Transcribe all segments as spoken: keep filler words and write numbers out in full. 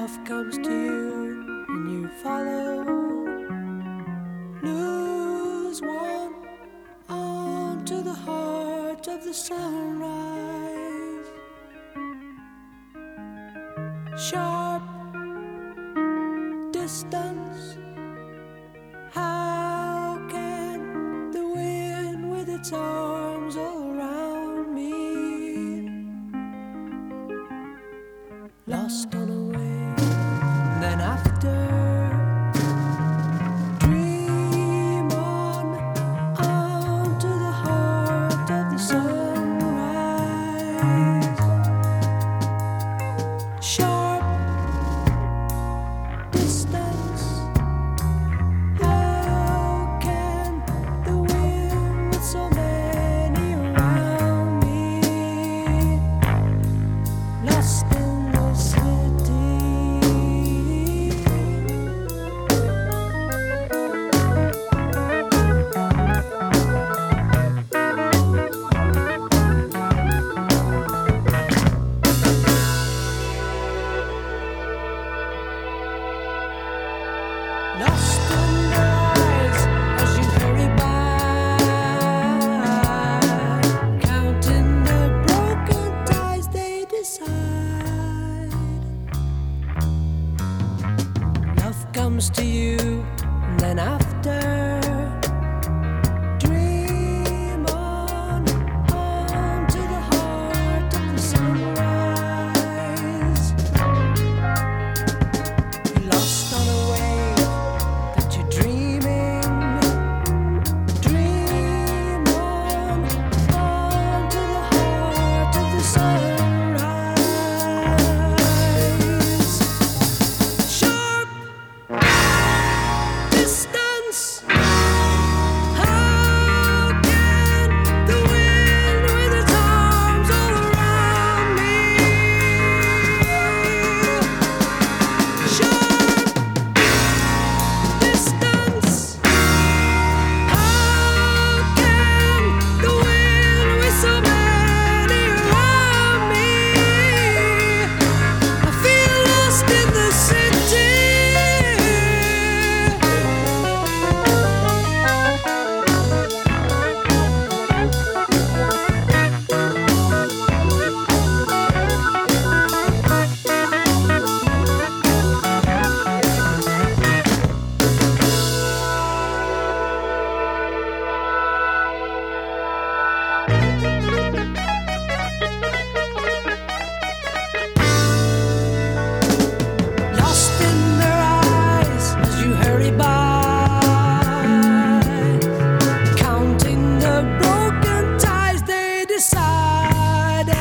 Love comes to you and you follow. Lose one onto the heart of the sunrise. Sharp distance. How can the wind with its arms all around me? Lost on a wave, and then after dream on onto the heart of the sunrise. Sharp distance. How can the wind with so many around me? Lost in the city. Lost in their eyes as you hurry by, counting the broken ties they decide. Love comes to you, and then after dream on onto the heart of the sunrise. You're lost on a wave that you're dreaming. Dream on onto the heart of the sunrise. Sharp distance. How can the wind with its arms all around me? Sharp distance. How can the wind with so many around me? I feel lost in the city. Lost in their eyes as you hurry by, counting the broken ties they decided.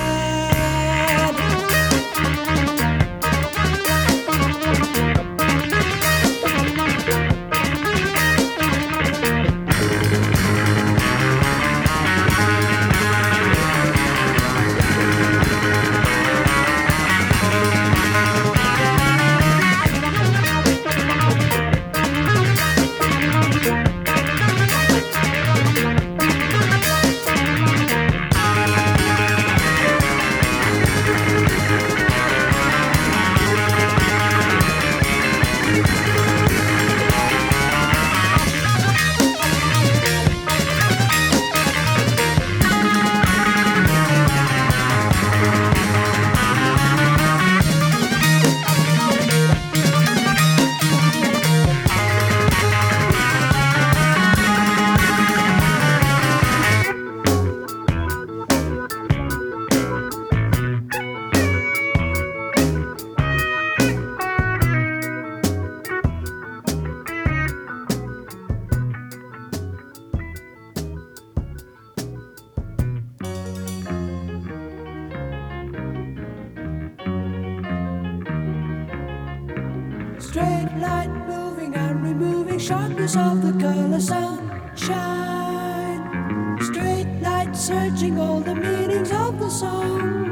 Straight light moving and removing sharpness of the color sunshine. Straight light searching all the meanings of the song.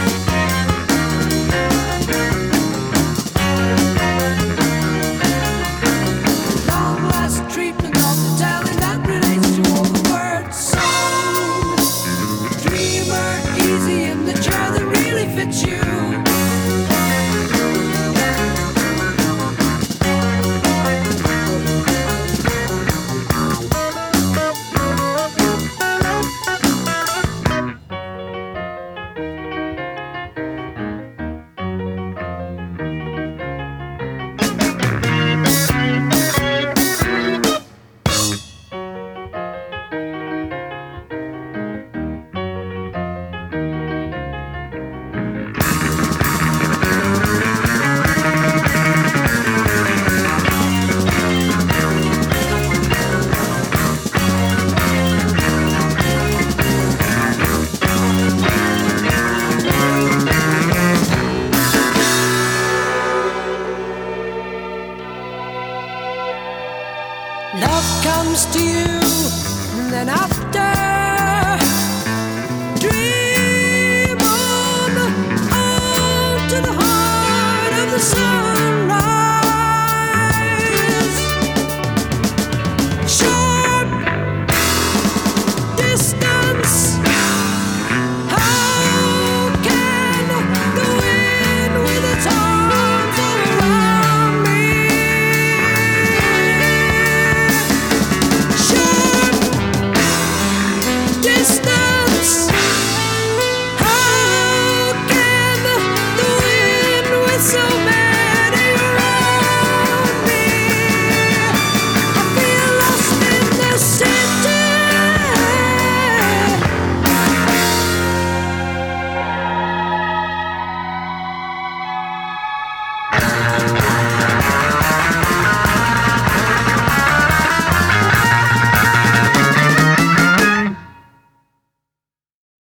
Long last treatment of the telling that relates to all the words sung. Dreamer, easy in the chair that really fits you. Love comes to you, and then after